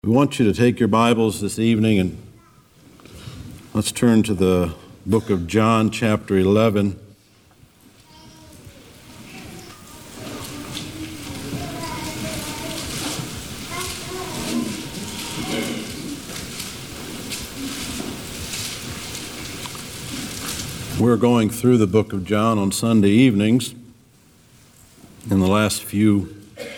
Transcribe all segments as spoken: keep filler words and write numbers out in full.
We want you to take your Bibles this evening and let's turn to the book of John, chapter eleven. We're going through the book of John on Sunday evenings. In the last few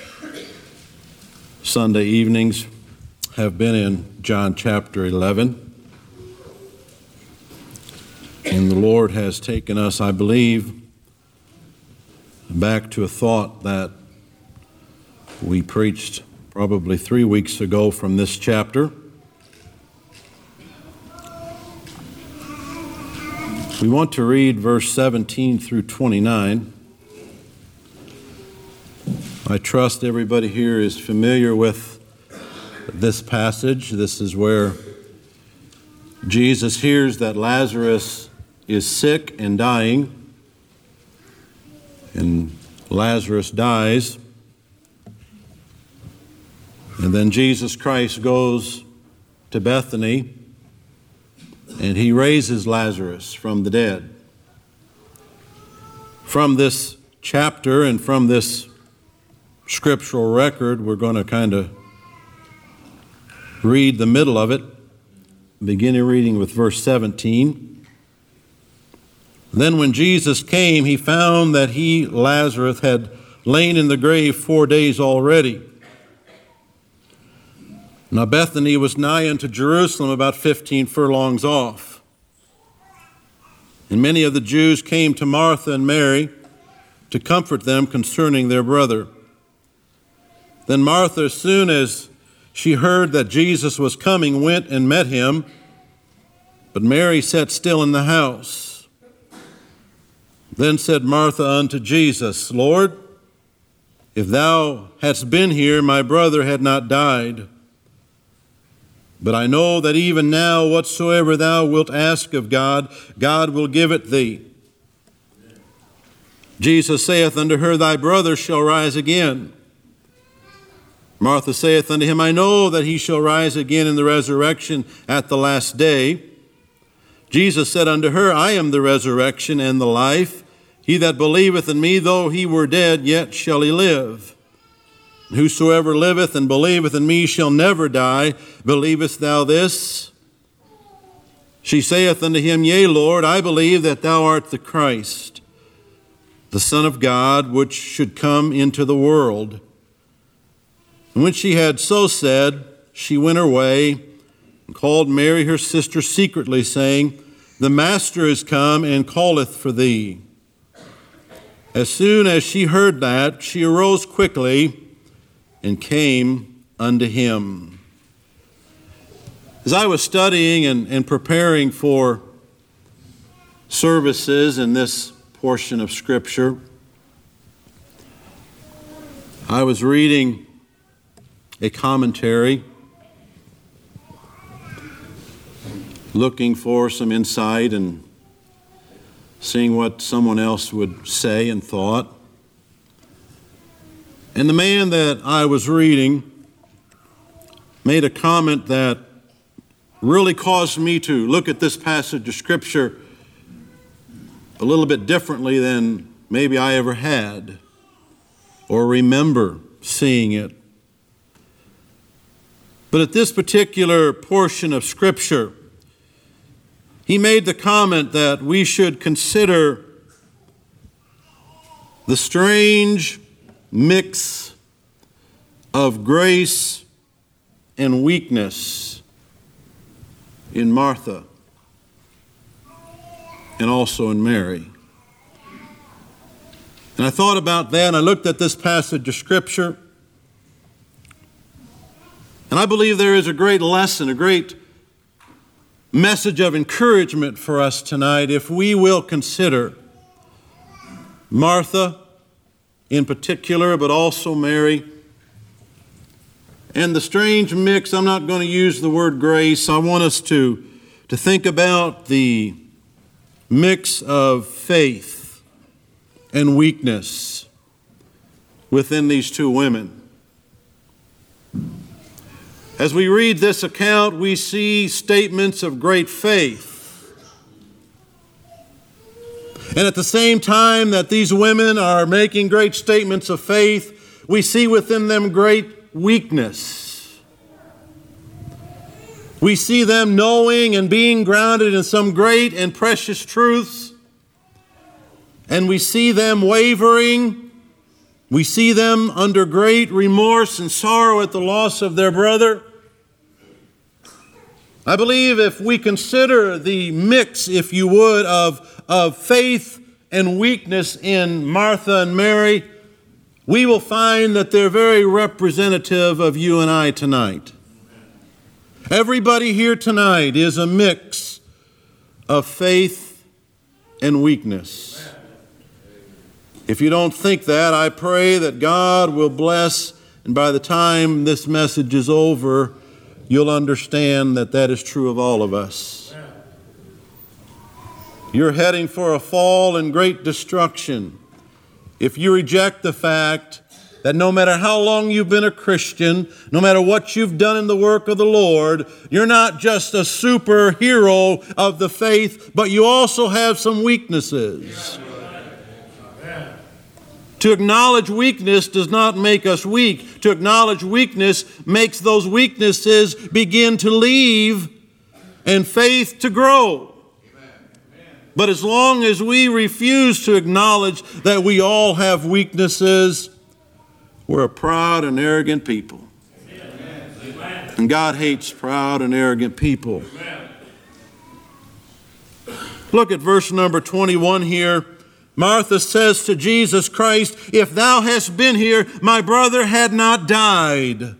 Sunday evenings have been in John chapter eleven. And the Lord has taken us, I believe, back to a thought that we preached probably three weeks ago from this chapter. We want to read verse seventeen through twenty-nine. I trust everybody here is familiar with this passage. This is where Jesus hears that Lazarus is sick and dying, and Lazarus dies. And then Jesus Christ goes to Bethany, and he raises Lazarus from the dead. From this chapter and from this scriptural record, we're going to kind of read the middle of it, beginning reading with verse seventeen. Then when Jesus came, he found that he, Lazarus, had lain in the grave four days already. Now Bethany was nigh unto Jerusalem, about fifteen furlongs off. And many of the Jews came to Martha and Mary to comfort them concerning their brother. Then Martha, as soon as she heard that Jesus was coming, went and met him, but Mary sat still in the house. Then said Martha unto Jesus, Lord, if thou hadst been here, my brother had not died. But I know that even now whatsoever thou wilt ask of God, God will give it thee. Jesus saith unto her, Thy brother shall rise again. Martha saith unto him, I know that he shall rise again in the resurrection at the last day. Jesus said unto her, I am the resurrection and the life. He that believeth in me, though he were dead, yet shall he live. And whosoever liveth and believeth in me shall never die. Believest thou this? She saith unto him, Yea, Lord, I believe that thou art the Christ, the Son of God, which should come into the world. And when she had so said, she went her way and called Mary her sister secretly, saying, The Master is come and calleth for thee. As soon as she heard that, she arose quickly and came unto him. As I was studying and, and preparing for services in this portion of Scripture, I was reading a commentary, looking for some insight and seeing what someone else would say and thought. And the man that I was reading made a comment that really caused me to look at this passage of Scripture a little bit differently than maybe I ever had or remember seeing it. But at this particular portion of Scripture, he made the comment that we should consider the strange mix of grace and weakness in Martha and also in Mary. And I thought about that, and I looked at this passage of Scripture, and I believe there is a great lesson, a great message of encouragement for us tonight if we will consider Martha in particular, but also Mary, and the strange mix. I'm not going to use the word grace. I want us to, to think about the mix of faith and weakness within these two women. As we read this account, we see statements of great faith. And at the same time that these women are making great statements of faith, we see within them great weakness. We see them knowing and being grounded in some great and precious truths. And we see them wavering. We see them under great remorse and sorrow at the loss of their brother. I believe if we consider the mix, if you would, of, of faith and weakness in Martha and Mary, we will find that they're very representative of you and I tonight. Everybody here tonight is a mix of faith and weakness. If you don't think that, I pray that God will bless, and by the time this message is over, you'll understand that that is true of all of us. You're heading for a fall and great destruction if you reject the fact that no matter how long you've been a Christian, no matter what you've done in the work of the Lord, you're not just a superhero of the faith, but you also have some weaknesses. To acknowledge weakness does not make us weak. To acknowledge weakness makes those weaknesses begin to leave and faith to grow. But as long as we refuse to acknowledge that we all have weaknesses, we're a proud and arrogant people. And God hates proud and arrogant people. Look at verse number twenty-one here. Martha says to Jesus Christ, "If thou hadst been here, my brother had not died."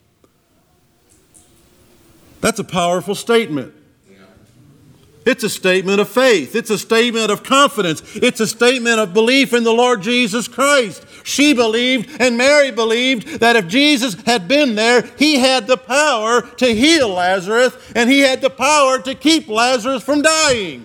That's a powerful statement. It's a statement of faith. It's a statement of confidence. It's a statement of belief in the Lord Jesus Christ. She believed and Mary believed that if Jesus had been there, he had the power to heal Lazarus and he had the power to keep Lazarus from dying.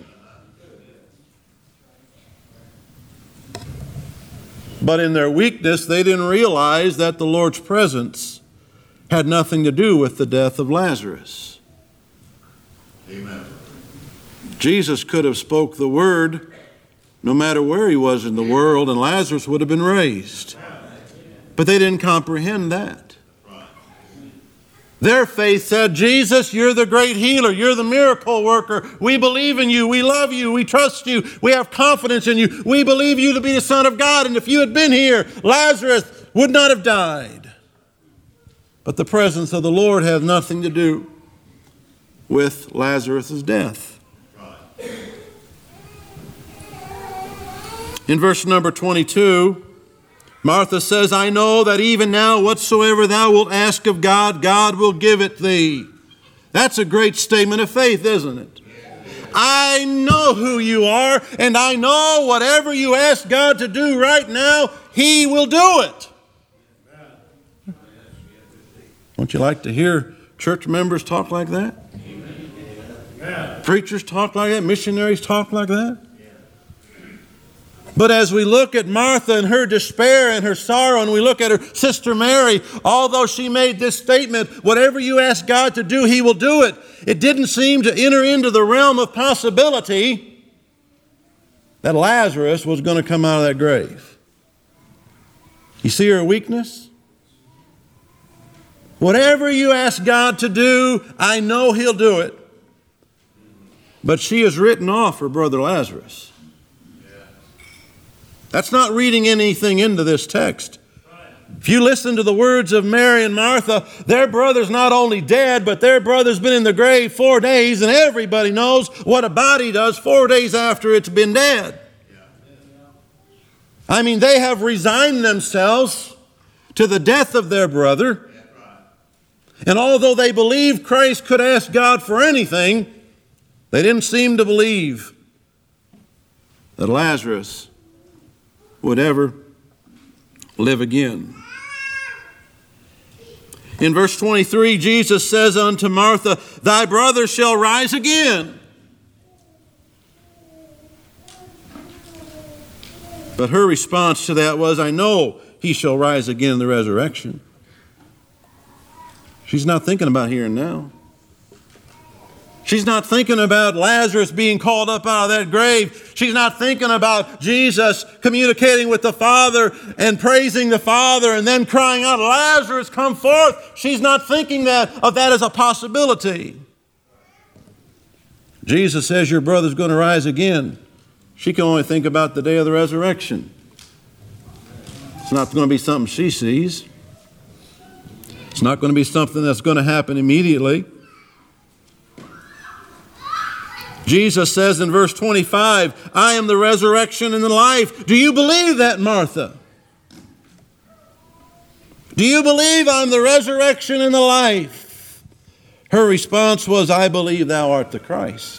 But in their weakness, they didn't realize that the Lord's presence had nothing to do with the death of Lazarus. Amen. Jesus could have spoke the word no matter where he was in the world, and Lazarus would have been raised. But they didn't comprehend that. Their faith said, "Jesus, you're the great healer. You're the miracle worker. We believe in you. We love you. We trust you. We have confidence in you. We believe you to be the Son of God. And if you had been here, Lazarus would not have died." But the presence of the Lord has nothing to do with Lazarus' death. In verse number twenty-two, Martha says, "I know that even now whatsoever thou wilt ask of God, God will give it thee." That's a great statement of faith, isn't it? I know who you are, and I know whatever you ask God to do right now, he will do it. Don't you like to hear church members talk like that? Amen. Preachers talk like that? Missionaries talk like that? But as we look at Martha and her despair and her sorrow, and we look at her sister Mary, although she made this statement, whatever you ask God to do, he will do it, it didn't seem to enter into the realm of possibility that Lazarus was going to come out of that grave. You see her weakness? Whatever you ask God to do, I know he'll do it. But she has written off her brother Lazarus. That's not reading anything into this text. If you listen to the words of Mary and Martha, their brother's not only dead, but their brother's been in the grave four days, and everybody knows what a body does four days after it's been dead. I mean, they have resigned themselves to the death of their brother. And although they believed Christ could ask God for anything, they didn't seem to believe that Lazarus would ever live again. In verse twenty-three, Jesus says unto Martha, "Thy brother shall rise again." But her response to that was, "I know he shall rise again in the resurrection." She's not thinking about here and now. She's not thinking about Lazarus being called up out of that grave. She's not thinking about Jesus communicating with the Father and praising the Father and then crying out, Lazarus, come forth. She's not thinking that of that as a possibility. Jesus says your brother's going to rise again. She can only think about the day of the resurrection. It's not going to be something she sees. It's not going to be something that's going to happen immediately. Jesus says in verse twenty-five, I am the resurrection and the life. Do you believe that, Martha? Do you believe I'm the resurrection and the life? Her response was, I believe thou art the Christ.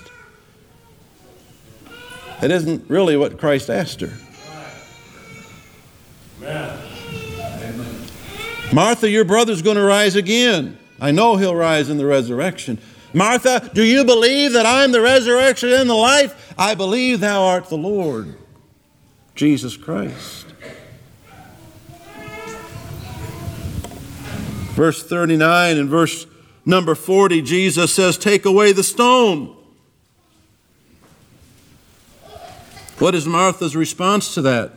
That isn't really what Christ asked her. Amen. Martha, your brother's going to rise again. I know he'll rise in the resurrection. Martha, do you believe that I'm the resurrection and the life? I believe thou art the Lord, Jesus Christ. Verse thirty-nine and verse number forty, Jesus says, take away the stone. What is Martha's response to that?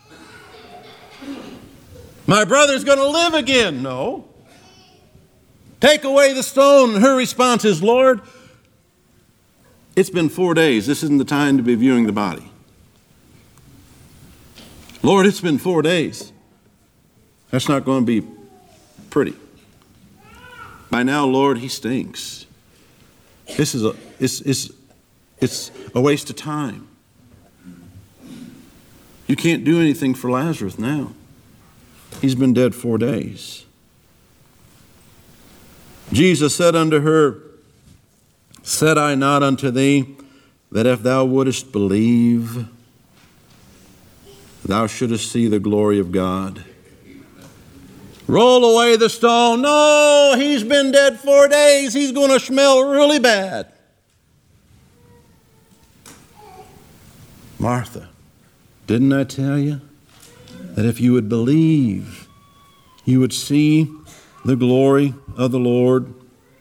My brother's going to live again. No. Take away the stone. And her response is, Lord, it's been four days. This isn't the time to be viewing the body. Lord, it's been four days. That's not going to be pretty. By now, Lord, he stinks. This is a, it's, it's, it's a waste of time. You can't do anything for Lazarus now. He's been dead four days. Jesus said unto her, said I not unto thee, that if thou wouldest believe, thou shouldest see the glory of God? Roll away the stone. No, he's been dead four days. He's going to smell really bad. Martha, didn't I tell you that if you would believe, you would see the glory of the Lord?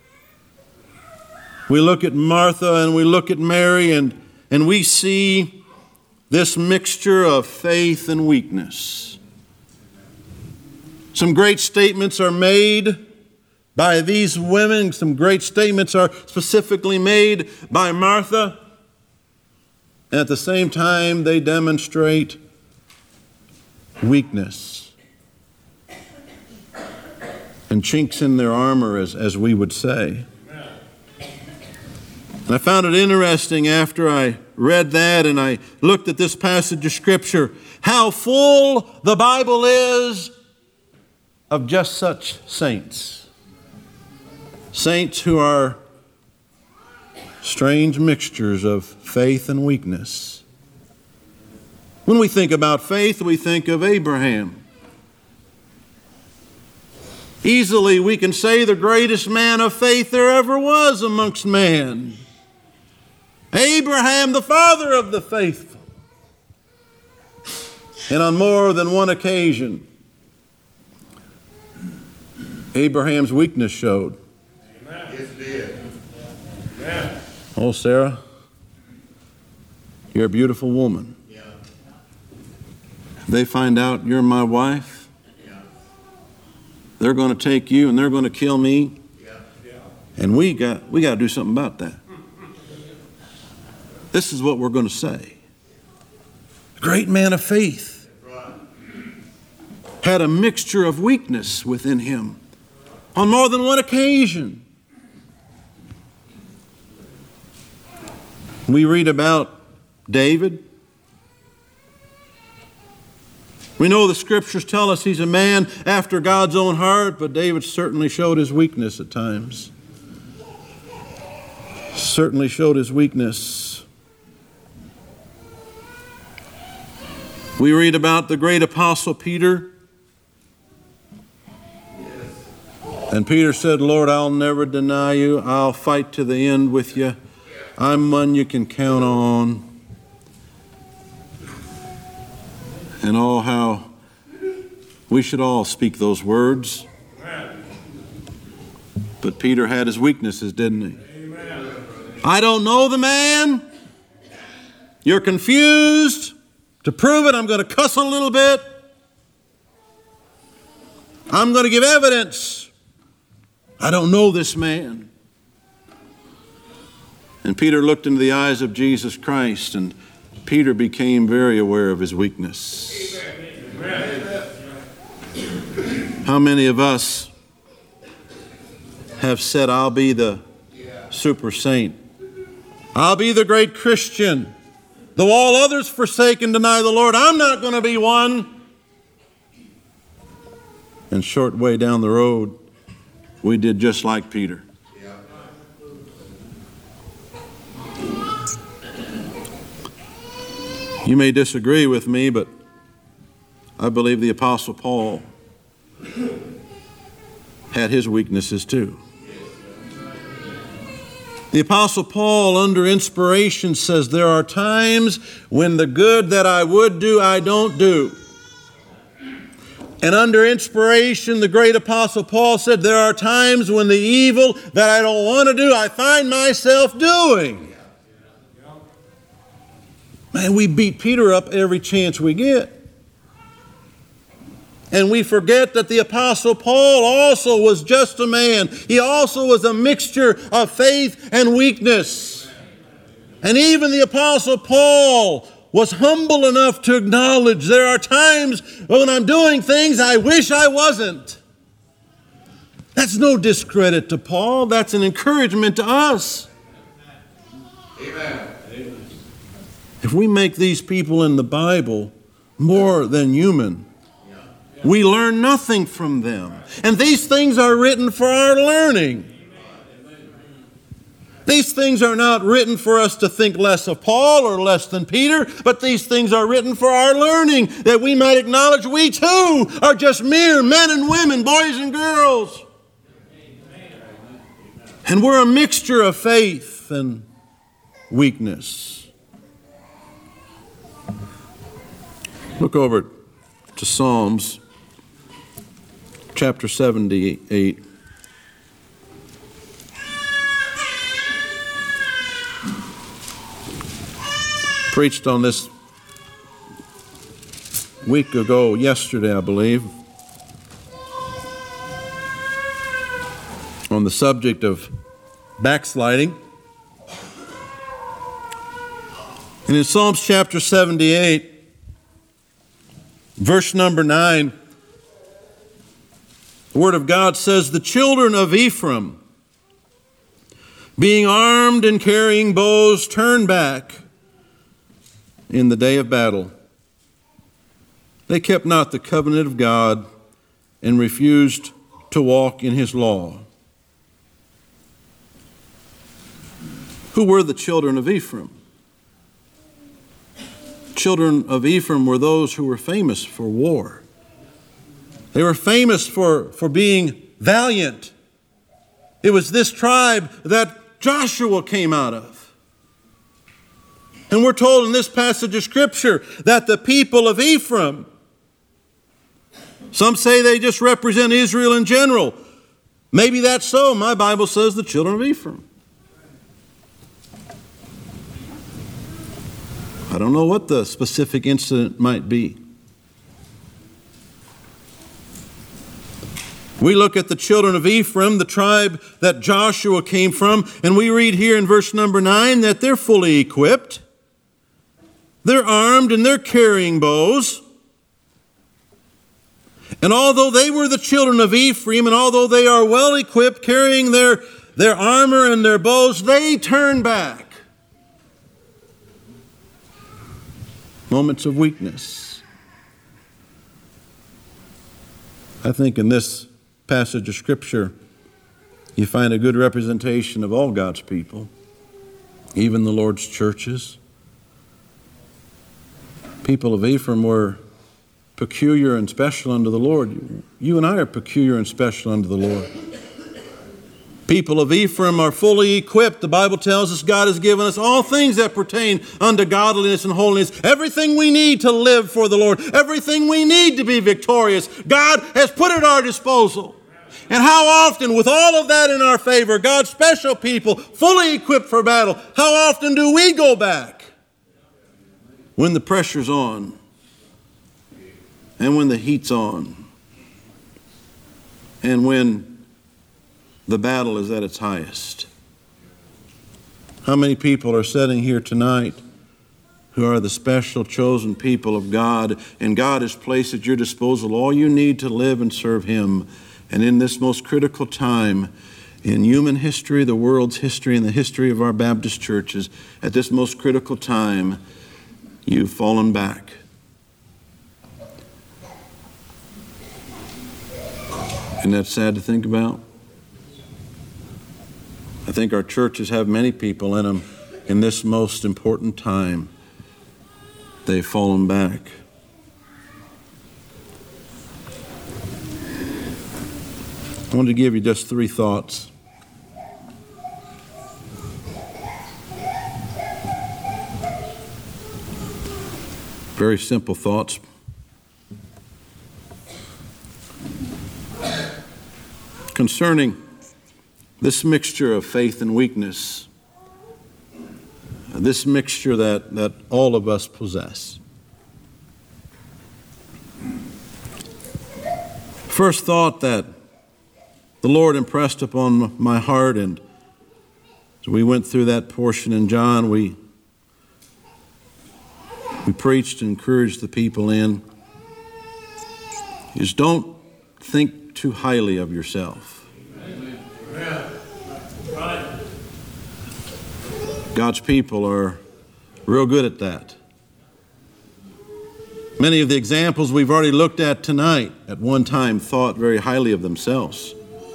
We look at Martha and we look at Mary and, and we see this mixture of faith and weakness. Some great statements are made by these women. Some great statements are specifically made by Martha. And at the same time, they demonstrate weakness and chinks in their armor, as, as we would say. And I found it interesting after I read that and I looked at this passage of Scripture, how full the Bible is of just such saints. Saints who are strange mixtures of faith and weakness. When we think about faith, we think of Abraham. Easily we can say the greatest man of faith there ever was amongst man. Abraham, the father of the faithful. And on more than one occasion, Abraham's weakness showed. Amen. Yes, it did. Amen. Oh, Sarah, you're a beautiful woman. Yeah. They find out you're my wife. Yeah. They're going to take you and they're going to kill me. Yeah. Yeah. And we got we got to do something about that. This is what we're going to say. A great man of faith had a mixture of weakness within him on more than one occasion. We read about David. We know the Scriptures tell us he's a man after God's own heart, but David certainly showed his weakness at times. Certainly showed his weakness. We read about the great apostle Peter. And Peter said, Lord, I'll never deny you. I'll fight to the end with you. I'm one you can count on. And oh, how we should all speak those words. But Peter had his weaknesses, didn't he? Amen. I don't know the man. You're confused. To prove it, I'm going to cuss a little bit. I'm going to give evidence. I don't know this man. And Peter looked into the eyes of Jesus Christ, and Peter became very aware of his weakness. Amen. How many of us have said, I'll be the super saint. I'll be the great Christian. Though all others forsake and deny the Lord, I'm not going to be one. And short way down the road, we did just like Peter. You may disagree with me, but I believe the Apostle Paul had his weaknesses too. The Apostle Paul, under inspiration, says, there are times when the good that I would do, I don't do. And under inspiration, the great Apostle Paul said, there are times when the evil that I don't want to do, I find myself doing. Man, we beat Peter up every chance we get. And we forget that the Apostle Paul also was just a man. He also was a mixture of faith and weakness. And even the Apostle Paul was humble enough to acknowledge there are times when I'm doing things I wish I wasn't. That's no discredit to Paul. That's an encouragement to us. Amen. If we make these people in the Bible more than human, we learn nothing from them. And these things are written for our learning. These things are not written for us to think less of Paul or less than Peter, but these things are written for our learning, that we might acknowledge we too are just mere men and women, boys and girls. And we're a mixture of faith and weakness. Look over to Psalms chapter seventy-eight. Preached on this week ago, yesterday, I believe, on the subject of backsliding. And in Psalms chapter seventy-eight, verse number nine, the Word of God says, the children of Ephraim, being armed and carrying bows, turn back in the day of battle. They kept not the covenant of God and refused to walk in his law. Who were the children of Ephraim? Children of Ephraim were those who were famous for war. They were famous for, for being valiant. It was this tribe that Joshua came out of. And we're told in this passage of Scripture that the people of Ephraim, some say they just represent Israel in general. Maybe that's so. My Bible says the children of Ephraim. I don't know what the specific incident might be. We look at the children of Ephraim, the tribe that Joshua came from, and we read here in verse number nine that they're fully equipped. They're armed and they're carrying bows. And although they were the children of Ephraim, and although they are well equipped, carrying their, their armor and their bows, they turn back. Moments of weakness. I think in this passage of Scripture, you find a good representation of all God's people, even the Lord's churches. People of Ephraim were peculiar and special unto the Lord. You and I are peculiar and special unto the Lord. People of Ephraim are fully equipped. The Bible tells us God has given us all things that pertain unto godliness and holiness. Everything we need to live for the Lord. Everything we need to be victorious. God has put at our disposal. And how often, with all of that in our favor, God's special people, fully equipped for battle, how often do we go back when the pressure's on and when the heat's on and when the battle is at its highest? How many people are sitting here tonight who are the special chosen people of God, and God has placed at your disposal all you need to live and serve Him? And in this most critical time in human history, the world's history, and the history of our Baptist churches, at this most critical time, you've fallen back. Isn't that sad to think about? I think our churches have many people in them in this most important time. They've fallen back. I want to give you just three thoughts. Very simple thoughts. Concerning this mixture of faith and weakness, this mixture that, that all of us possess. First thought that the Lord impressed upon my heart, and as we went through that portion in John, we, we preached and encouraged the people in, is don't think too highly of yourself. Amen. Right. God's people are real good at that. Many of the examples we've already looked at tonight at one time thought very highly of themselves.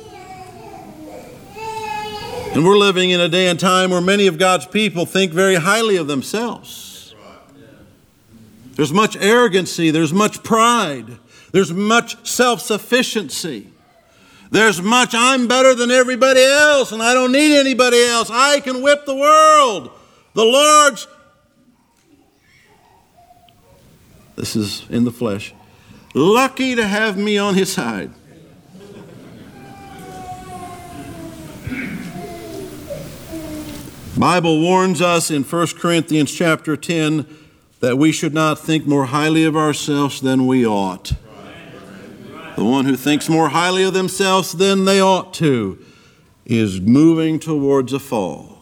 And we're living in a day and time where many of God's people think very highly of themselves. There's much arrogancy, there's much pride, there's much self-sufficiency. There's much, I'm better than everybody else and I don't need anybody else. I can whip the world. The Lord's, this is in the flesh, lucky to have me on His side. Bible warns us in First Corinthians chapter ten that we should not think more highly of ourselves than we ought. The one who thinks more highly of themselves than they ought to is moving towards a fall.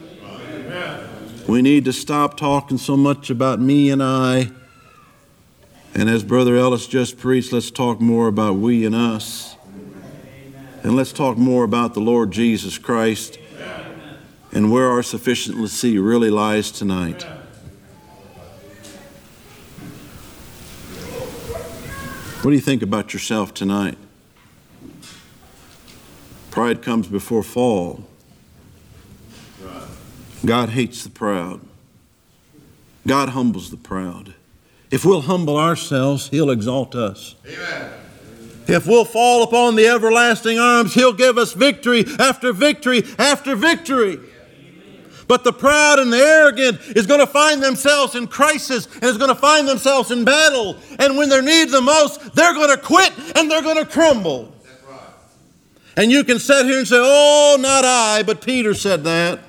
We need to stop talking so much about me and I. And as Brother Ellis just preached, let's talk more about we and us. And let's talk more about the Lord Jesus Christ and where our sufficiency really lies tonight. What do you think about yourself tonight? Pride comes before fall. God hates the proud. God humbles the proud. If we'll humble ourselves, He'll exalt us. Amen. If we'll fall upon the everlasting arms, He'll give us victory after victory after victory. But the proud and the arrogant is going to find themselves in crisis and is going to find themselves in battle. And when they're needed the most, they're going to quit and they're going to crumble. That's right. And you can sit here and say, oh, not I, but Peter said that.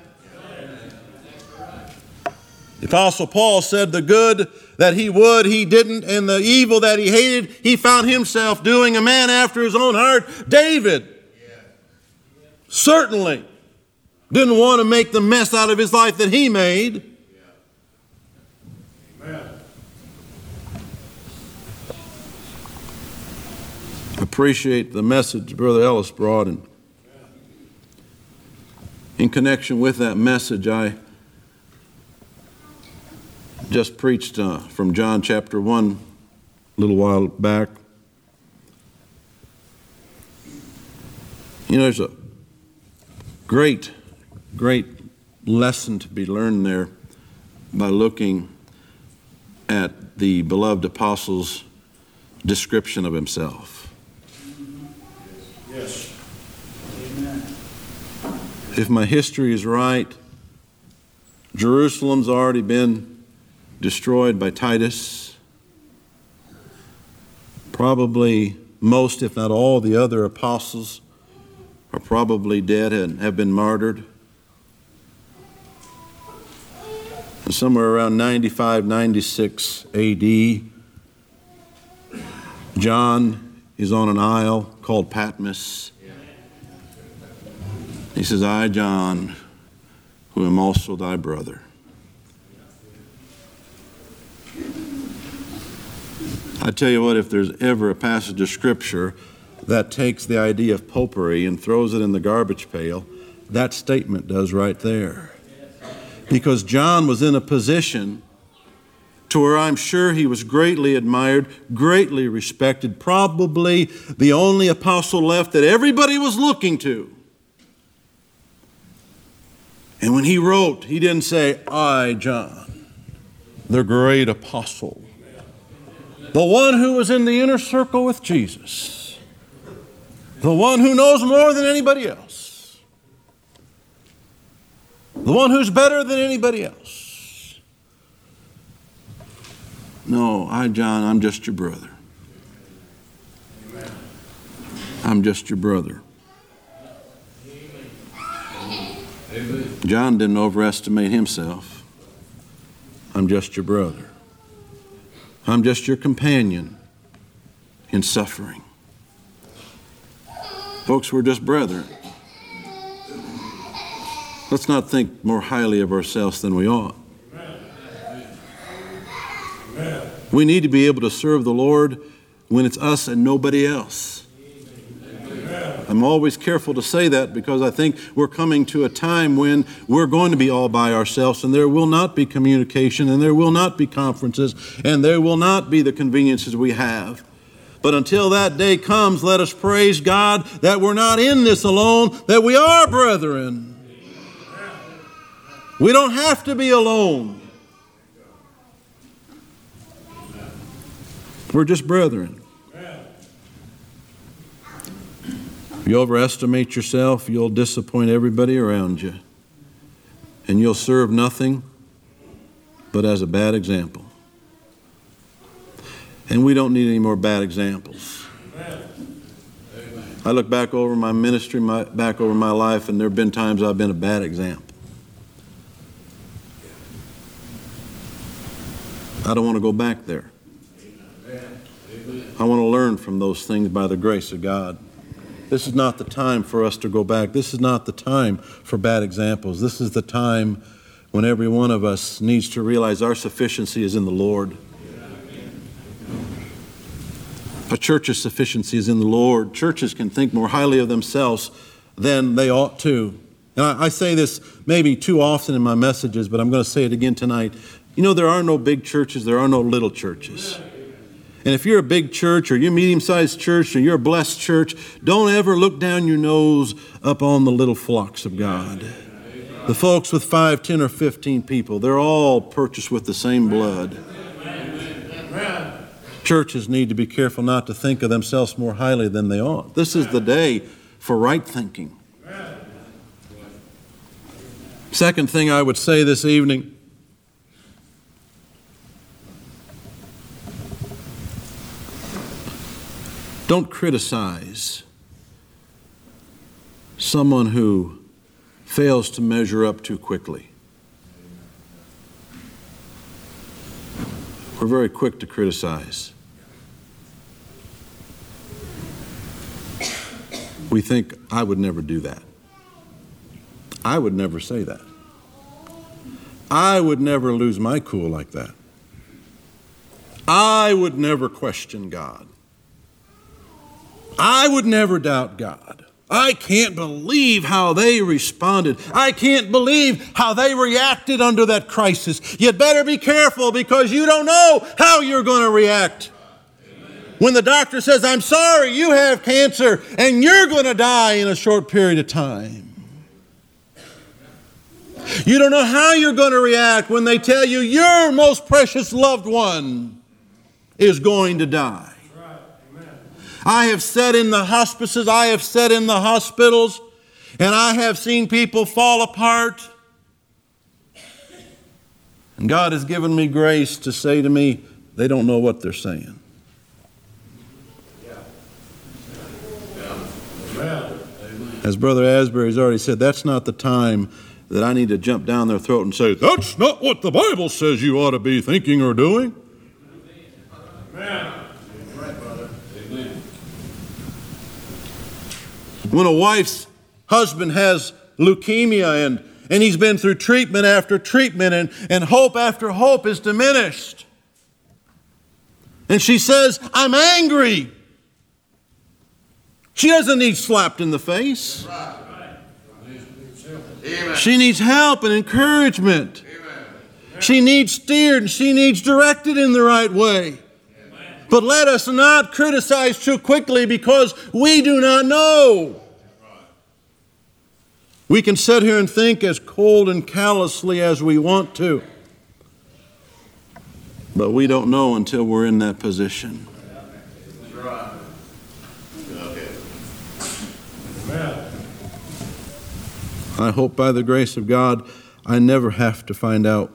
The Apostle Paul said the good that he would, he didn't, and the evil that he hated, he found himself doing. A man after his own heart. David certainly didn't want to make the mess out of his life that he made. Amen. Appreciate the message Brother Ellis brought. And in connection with that message, I just preached uh, from John chapter one a little while back. You know, there's a great Great lesson to be learned there by looking at the beloved apostle's description of himself. Yes. Amen. If my history is right, Jerusalem's already been destroyed by Titus. Probably most, if not all, the other apostles probably dead and have been martyred. And somewhere around ninety-five, ninety-six A D, John is on an isle called Patmos. He says, I, John, who am also thy brother. I tell you what, if there's ever a passage of Scripture that takes the idea of popery and throws it in the garbage pail, that statement does right there. Because John was in a position to where I'm sure he was greatly admired, greatly respected, probably the only apostle left that everybody was looking to. And when he wrote, he didn't say, I, John, the great apostle, the one who was in the inner circle with Jesus, the one who knows more than anybody else, the one who's better than anybody else. No, I, John, I'm just your brother. I'm just your brother. John didn't overestimate himself. I'm just your brother. I'm just your companion in suffering. Folks, we're just brethren. Let's not think more highly of ourselves than we ought. We need to be able to serve the Lord when it's us and nobody else. I'm always careful to say that because I think we're coming to a time when we're going to be all by ourselves and there will not be communication and there will not be conferences and there will not be the conveniences we have. But until that day comes, let us praise God that we're not in this alone, that we are brethren. We don't have to be alone. We're just brethren. If you overestimate yourself, you'll disappoint everybody around you. And you'll serve nothing but as a bad example. And we don't need any more bad examples. I look back over my ministry, my, back over my life, and there have been times I've been a bad example. I don't want to go back there. I want to learn from those things by the grace of God. This is not the time for us to go back. This is not the time for bad examples. This is the time when every one of us needs to realize our sufficiency is in the Lord. A church's sufficiency is in the Lord. Churches can think more highly of themselves than they ought to. And I, I say this maybe too often in my messages, but I'm going to say it again tonight. You know, there are no big churches, there are no little churches. And if you're a big church or you're a medium-sized church or you're a blessed church, don't ever look down your nose up on the little flocks of God. The folks with five, ten, or fifteen people, they're all purchased with the same blood. Churches need to be careful not to think of themselves more highly than they ought. This is the day for right thinking. Second thing I would say this evening, don't criticize someone who fails to measure up too quickly. We're very quick to criticize. We think, I would never do that. I would never say that. I would never lose my cool like that. I would never question God. I would never doubt God. I can't believe how they responded. I can't believe how they reacted under that crisis. You'd better be careful because you don't know how you're going to react. When the doctor says, I'm sorry, you have cancer and you're going to die in a short period of time. You don't know how you're going to react when they tell you your most precious loved one is going to die. I have sat in the hospices, I have sat in the hospitals, and I have seen people fall apart. And God has given me grace to say to me, they don't know what they're saying. As Brother Asbury's already said, that's not the time that I need to jump down their throat and say, that's not what the Bible says you ought to be thinking or doing. Amen. When a wife's husband has leukemia and, and he's been through treatment after treatment and, and hope after hope is diminished. And she says, I'm angry. She doesn't need slapped in the face. She needs help and encouragement. She needs steered and she needs directed in the right way. But let us not criticize too quickly because we do not know. We can sit here and think as cold and callously as we want to. But we don't know until we're in that position. I hope by the grace of God, I never have to find out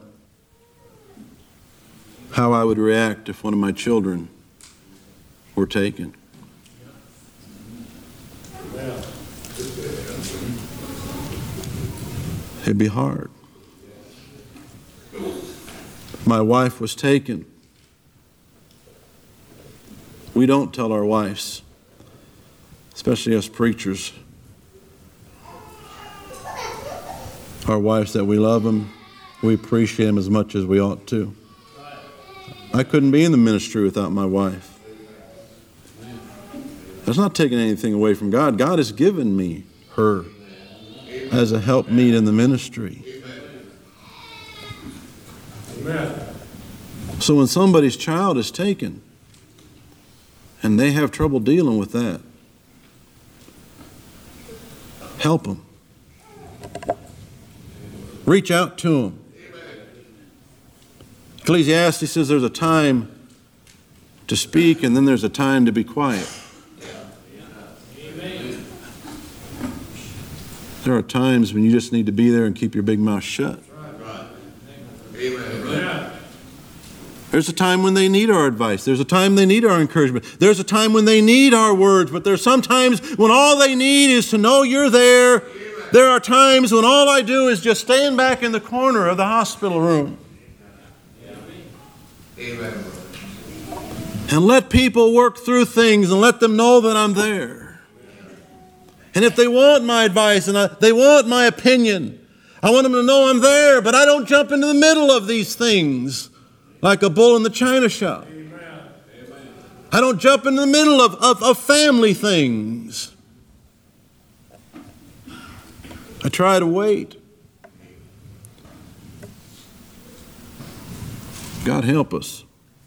how I would react if one of my children were taken. It'd be hard. My wife was taken. We don't tell our wives, especially us preachers, our wives that we love them, we appreciate them as much as we ought to. I couldn't be in the ministry without my wife. That's not taking anything away from God. God has given me her as a helpmeet in the ministry. Amen. So when somebody's child is taken and they have trouble dealing with that, help them. Reach out to them. Ecclesiastes says there's a time to speak and then there's a time to be quiet. There are times when you just need to be there and keep your big mouth shut. There's a time when they need our advice. There's a time they need our encouragement. There's a time when they need our words, but there's sometimes when all they need is to know you're there. There are times when all I do is just stand back in the corner of the hospital room. Amen. And let people work through things and let them know that I'm there. And if they want my advice and I, they want my opinion, I want them to know I'm there, but I don't jump into the middle of these things like a bull in the china shop. Amen. I don't jump into the middle of, of, of family things. I try to wait. God help us.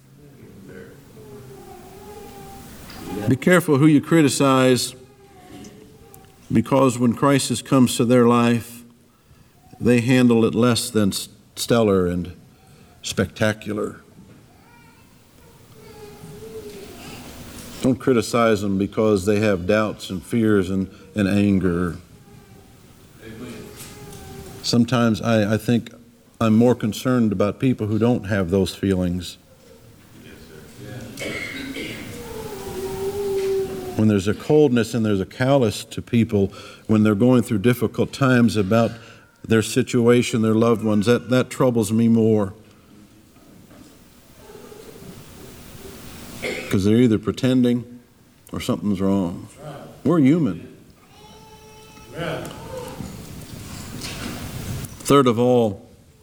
Be careful who you criticize, because when crisis comes to their life, they handle it less than stellar and spectacular. Don't criticize them because they have doubts and fears and, and anger. Sometimes I, I think I'm more concerned about people who don't have those feelings. When there's a coldness and there's a callous to people when they're going through difficult times about their situation, their loved ones, that, that troubles me more. Because they're either pretending or something's wrong. We're human. Amen. Third of all,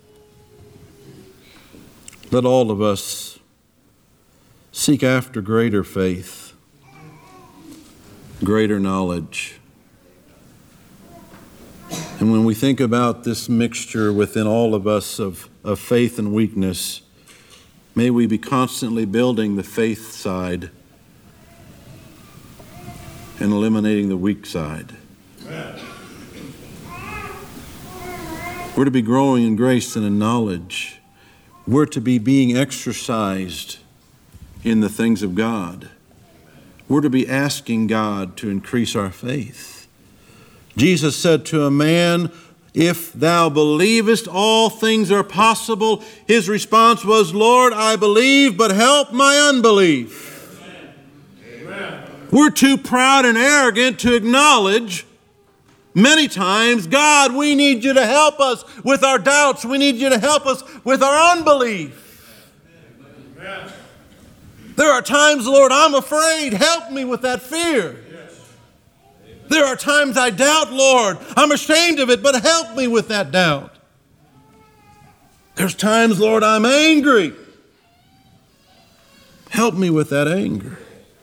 let all of us seek after greater faith, greater knowledge. And when we think about this mixture within all of us of, of faith and weakness, may we be constantly building the faith side and eliminating the weak side. Amen. We're to be growing in grace and in knowledge. We're to be being exercised in the things of God. We're to be asking God to increase our faith. Jesus said to a man, "If thou believest, all things are possible." His response was, "Lord, I believe, but help my unbelief." Amen. We're too proud and arrogant to acknowledge many times, God, we need you to help us with our doubts. We need you to help us with our unbelief. Amen. There are times, Lord, I'm afraid. Help me with that fear. There are times I doubt, Lord. I'm ashamed of it, but help me with that doubt. There's times, Lord, I'm angry. Help me with that anger.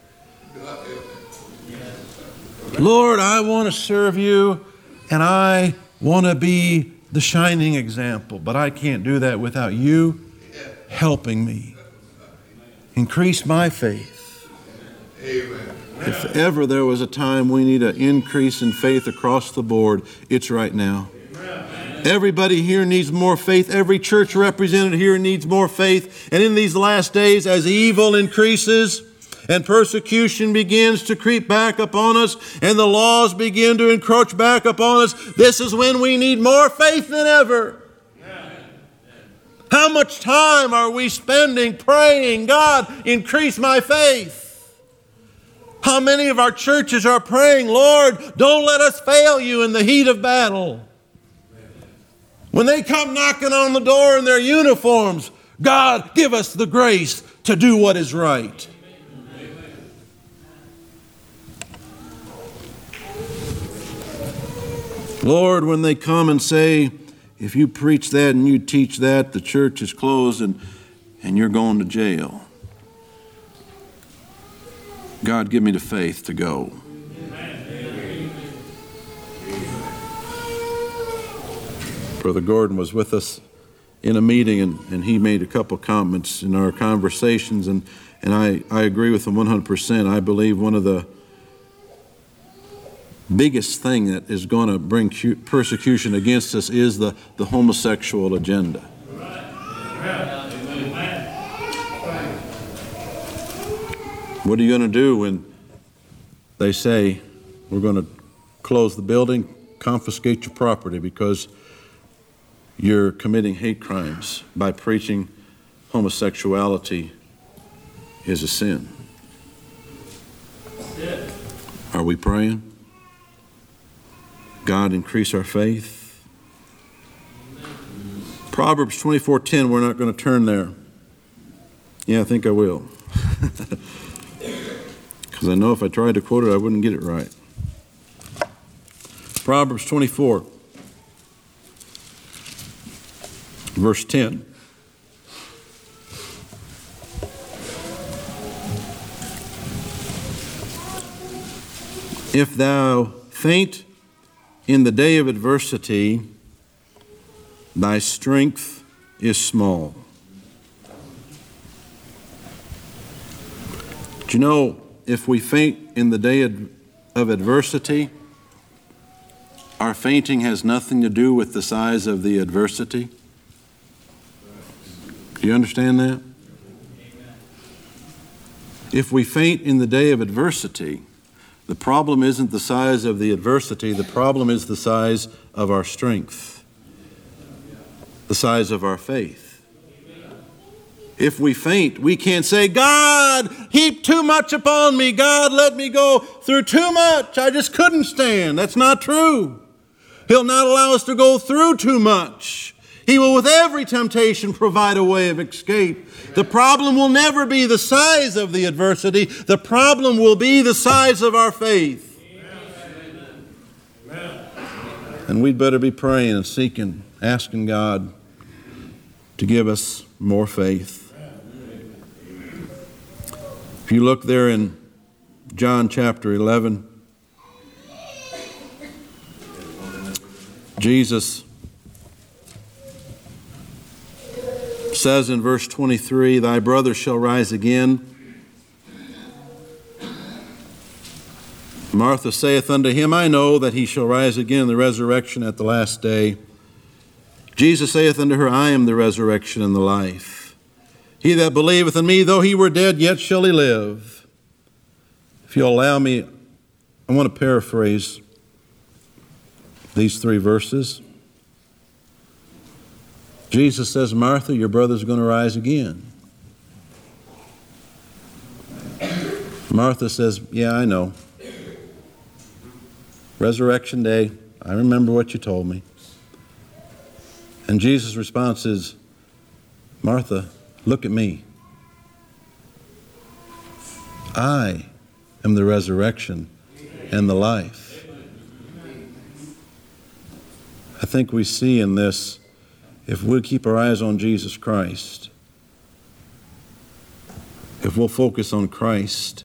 Lord, I want to serve you, and I want to be the shining example, but I can't do that without you helping me. Increase my faith. Amen. If ever there was a time we need an increase in faith across the board, it's right now. Amen. Everybody here needs more faith. Every church represented here needs more faith. And in these last days, as evil increases and persecution begins to creep back upon us and the laws begin to encroach back upon us, this is when we need more faith than ever. How much time are we spending praying, God, increase my faith? How many of our churches are praying, Lord, don't let us fail you in the heat of battle? When they come knocking on the door in their uniforms, God, give us the grace to do what is right. Lord, when they come and say, if you preach that and you teach that, the church is closed and, and you're going to jail. God, give me the faith to go. Brother Gordon was with us in a meeting, and, and he made a couple comments in our conversations, and, and I, I agree with him one hundred percent. I believe one of the biggest thing that is going to bring persecution against us is the, the homosexual agenda. What are you going to do when they say, we're going to close the building, confiscate your property because you're committing hate crimes by preaching homosexuality is a sin? Are we praying? God, increase our faith. Proverbs twenty-four ten, we're not going to turn there. Yeah, I think I will. Because I know if I tried to quote it, I wouldn't get it right. Proverbs twenty-four, verse ten. If thou faint in the day of adversity, thy strength is small. Do you know, if we faint in the day of adversity, our fainting has nothing to do with the size of the adversity? Do you understand that? If we faint in the day of adversity, the problem isn't the size of the adversity, the problem is the size of our strength, the size of our faith. If we faint, we can't say, God, heap too much upon me. God, let me go through too much. I just couldn't stand. That's not true. He'll not allow us to go through too much. He will, with every temptation, provide a way of escape. The problem will never be the size of the adversity. The problem will be the size of our faith. Amen. And we'd better be praying and seeking, asking God to give us more faith. If you look there in John chapter eleven, Jesus says in verse twenty-three, thy brother shall rise again. Martha saith unto him, I know that he shall rise again in the resurrection at the last day. Jesus saith unto her, I am the resurrection and the life. He that believeth in me, though he were dead, yet shall he live. If you'll allow me, I want to paraphrase these three verses. Jesus says, Martha, your brother's going to rise again. Martha says, yeah, I know. Resurrection day, I remember what you told me. And Jesus' response is, Martha, look at me. I am the resurrection and the life. I think we see in this, if we'll keep our eyes on Jesus Christ, if we'll focus on Christ,